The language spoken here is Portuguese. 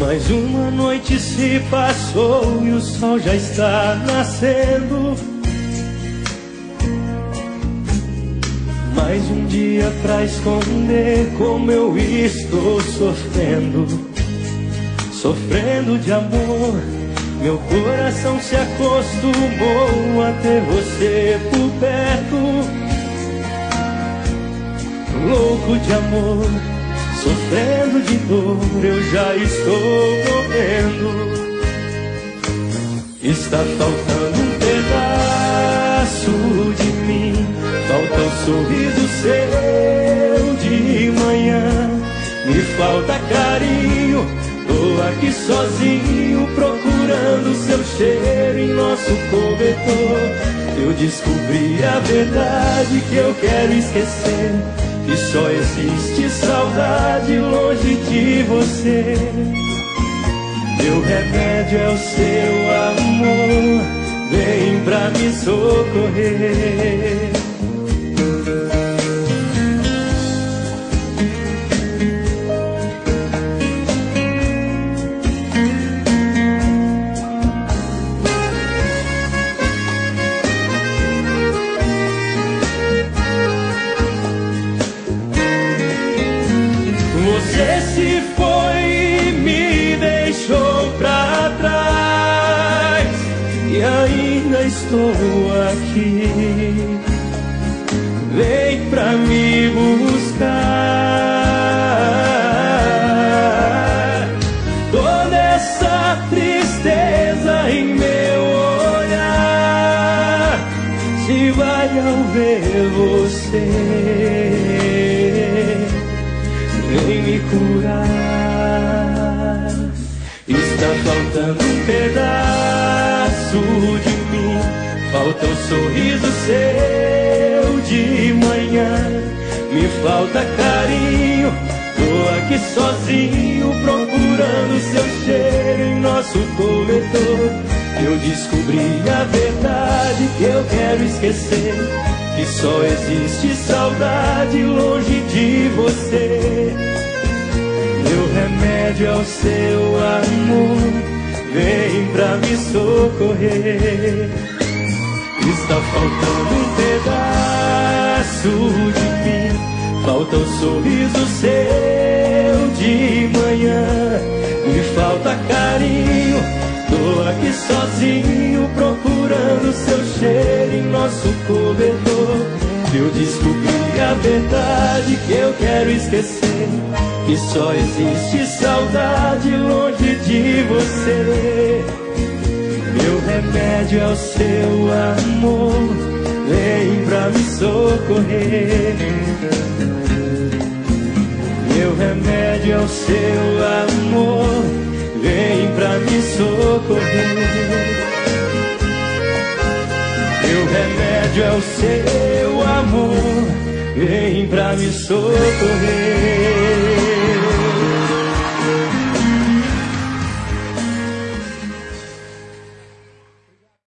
Mais uma noite se passou e o sol já está nascendo. Mais um dia pra esconder como eu estou sofrendo. Sofrendo de amor, meu coração se acostumou a ter você por perto. Louco de amor, sofrendo de dor, eu já estou morrendo. Está faltando um pedaço de mim, falta o sorriso seu de manhã. Me falta carinho, tô aqui sozinho procurando seu cheiro em nosso cobertor. Eu descobri a verdade que eu quero esquecer, que só existe saudade longe de você. Meu remédio é o seu amor, vem pra me socorrer. Você se foi e me deixou pra trás, e ainda estou aqui. Vem pra me buscar. Toda essa tristeza em meu olhar se vai ao ver você. Vem me curar. Está faltando um pedaço de mim, falta o sorriso seu de manhã. Me falta carinho, tô aqui sozinho procurando seu cheiro em nosso cobertor. Eu descobri a verdade que eu quero esquecer, que só existe saudade longe de você. Meu remédio é o seu amor, vem pra me socorrer. Está faltando um pedaço de mim, falta o sorriso seu de manhã. Me falta carinho, tô aqui sozinho procurando seu cheiro em nosso cobertor. Eu descobri a verdade que eu quero esquecer, que só existe saudade longe de você. Meu remédio é o seu amor, vem pra me socorrer. Meu remédio é o seu amor, vem pra me socorrer. Meu remédio é o seu amor, vem pra me socorrer.